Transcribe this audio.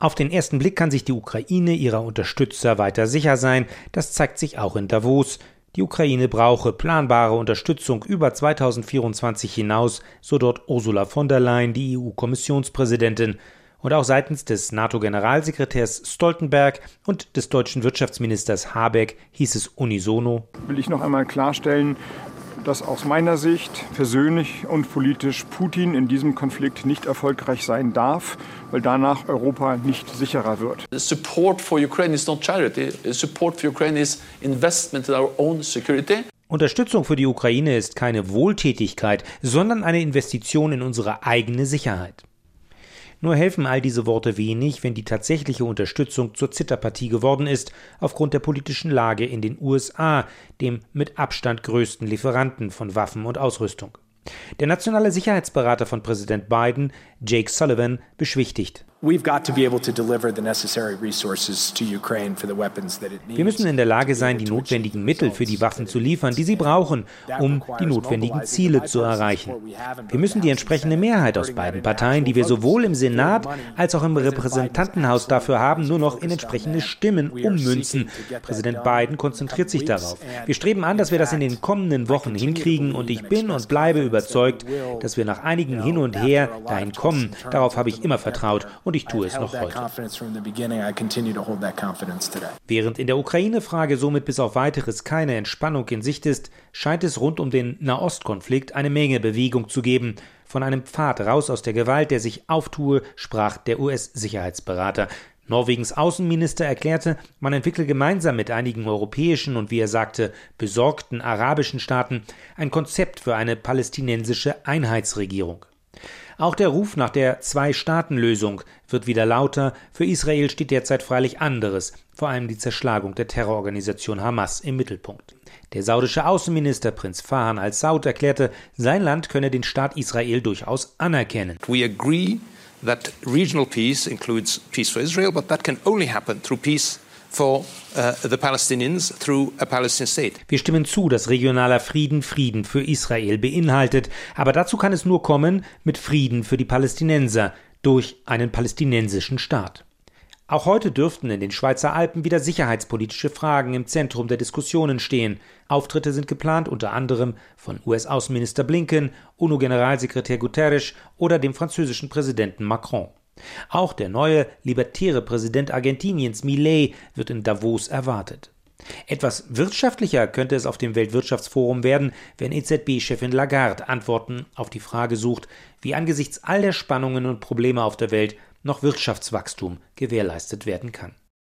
Auf den ersten Blick kann sich die Ukraine ihrer Unterstützer weiter sicher sein. Das zeigt sich auch in Davos. Die Ukraine brauche planbare Unterstützung über 2024 hinaus, so dort Ursula von der Leyen, die EU-Kommissionspräsidentin. Und auch seitens des NATO-Generalsekretärs Stoltenberg und des deutschen Wirtschaftsministers Habeck hieß es unisono: Will ich noch einmal klarstellen, dass aus meiner Sicht persönlich und politisch Putin in diesem Konflikt nicht erfolgreich sein darf, weil danach Europa nicht sicherer wird. Support for Ukraine is not charity. Support for Ukraine is investment in our own security. Unterstützung für die Ukraine ist keine Wohltätigkeit, sondern eine Investition in unsere eigene Sicherheit. Nur helfen all diese Worte wenig, wenn die tatsächliche Unterstützung zur Zitterpartie geworden ist, aufgrund der politischen Lage in den USA, dem mit Abstand größten Lieferanten von Waffen und Ausrüstung. Der nationale Sicherheitsberater von Präsident Biden, Jake Sullivan, beschwichtigt: Wir müssen in der Lage sein, die notwendigen Mittel für die Waffen zu liefern, die sie brauchen, um die notwendigen Ziele zu erreichen. Wir müssen die entsprechende Mehrheit aus beiden Parteien, die wir sowohl im Senat als auch im Repräsentantenhaus dafür haben, nur noch in entsprechende Stimmen ummünzen. Präsident Biden konzentriert sich darauf. Wir streben an, dass wir das in den kommenden Wochen hinkriegen, und ich bin und bleibe überzeugt, dass wir nach einigen Hin und Her dahin kommen. Darauf habe ich immer vertraut, und ich tue es noch heute. Während in der Ukraine-Frage somit bis auf Weiteres keine Entspannung in Sicht ist, scheint es rund um den Nahostkonflikt eine Menge Bewegung zu geben. Von einem Pfad raus aus der Gewalt, der sich auftue, sprach der US-Sicherheitsberater. Norwegens Außenminister erklärte, man entwickle gemeinsam mit einigen europäischen und, wie er sagte, besorgten arabischen Staaten ein Konzept für eine palästinensische Einheitsregierung. Auch der Ruf nach der Zwei-Staaten-Lösung wird wieder lauter. Für Israel steht derzeit freilich anderes, vor allem die Zerschlagung der Terrororganisation Hamas im Mittelpunkt. Der saudische Außenminister Prinz Fahd al-Saud erklärte, sein Land könne den Staat Israel durchaus anerkennen. We agree that regional peace includes peace for Israel, but that can only happen through peace for the Palestinians through a Palestinian state. Wir stimmen zu, dass regionaler Frieden Frieden für Israel beinhaltet, aber dazu kann es nur kommen mit Frieden für die Palästinenser durch einen palästinensischen Staat. Auch heute dürften in den Schweizer Alpen wieder sicherheitspolitische Fragen im Zentrum der Diskussionen stehen. Auftritte sind geplant, unter anderem von US-Außenminister Blinken, UNO-Generalsekretär Guterres oder dem französischen Präsidenten Macron. Auch der neue libertäre Präsident Argentiniens Milei wird in Davos erwartet. Etwas wirtschaftlicher könnte es auf dem Weltwirtschaftsforum werden, wenn EZB-Chefin Lagarde Antworten auf die Frage sucht, wie angesichts all der Spannungen und Probleme auf der Welt noch Wirtschaftswachstum gewährleistet werden kann.